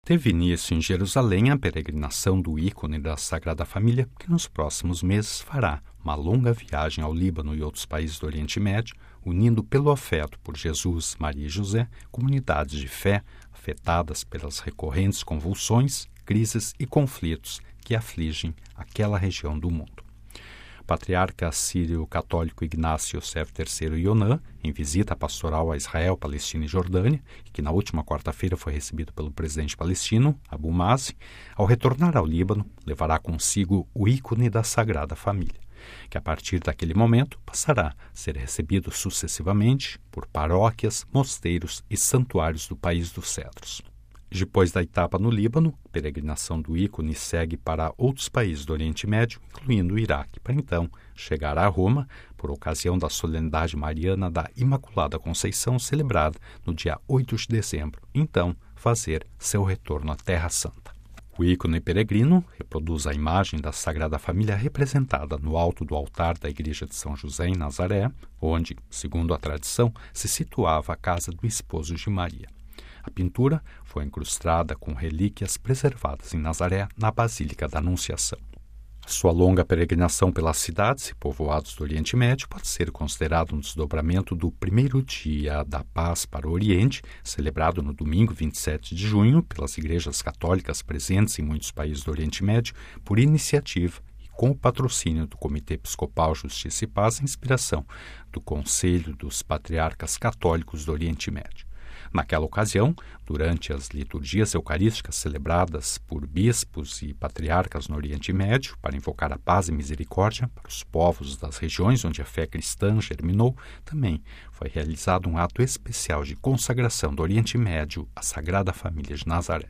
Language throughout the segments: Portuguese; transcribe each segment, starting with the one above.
Teve início em Jerusalém a peregrinação do ícone da Sagrada Família, que nos próximos meses fará uma longa viagem ao Líbano e outros países do Oriente Médio, unindo pelo afeto por Jesus, Maria e José, comunidades de fé afetadas pelas recorrentes convulsões, crises e conflitos que afligem aquela região do mundo. O patriarca sírio-católico Ignácio Yosef III Yonã, em visita pastoral a Israel, Palestina e Jordânia, e que na última quarta-feira foi recebido pelo presidente palestino, Abu Mazen, ao retornar ao Líbano, levará consigo o ícone da Sagrada Família, que a partir daquele momento passará a ser recebido sucessivamente por paróquias, mosteiros e santuários do país dos cedros. Depois da etapa no Líbano, a peregrinação do ícone segue para outros países do Oriente Médio, incluindo o Iraque, para então chegar a Roma por ocasião da solenidade mariana da Imaculada Conceição, celebrada no dia 8 de dezembro, então fazer seu retorno à Terra Santa. O ícone peregrino reproduz a imagem da Sagrada Família representada no alto do altar da Igreja de São José em Nazaré, onde, segundo a tradição, se situava a casa do esposo de Maria. A pintura foi incrustada com relíquias preservadas em Nazaré, na Basílica da Anunciação. Sua longa peregrinação pelas cidades e povoados do Oriente Médio pode ser considerado um desdobramento do primeiro dia da paz para o Oriente, celebrado no domingo 27 de junho pelas igrejas católicas presentes em muitos países do Oriente Médio, por iniciativa e com o patrocínio do Comitê Episcopal Justiça e Paz e inspiração do Conselho dos Patriarcas Católicos do Oriente Médio. Naquela ocasião, durante as liturgias eucarísticas celebradas por bispos e patriarcas no Oriente Médio para invocar a paz e misericórdia para os povos das regiões onde a fé cristã germinou, também foi realizado um ato especial de consagração do Oriente Médio à Sagrada Família de Nazaré.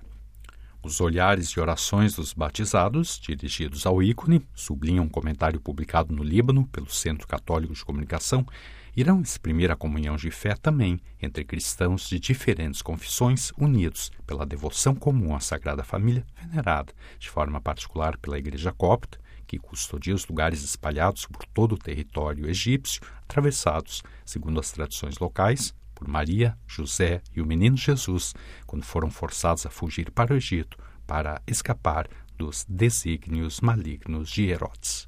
Os olhares e orações dos batizados, dirigidos ao ícone, sublinha um comentário publicado no Líbano pelo Centro Católico de Comunicação, irão exprimir a comunhão de fé também entre cristãos de diferentes confissões unidos pela devoção comum à Sagrada Família, venerada de forma particular pela Igreja Copta, que custodia os lugares espalhados por todo o território egípcio, atravessados, segundo as tradições locais, por Maria, José e o menino Jesus, quando foram forçados a fugir para o Egito para escapar dos desígnios malignos de Herodes.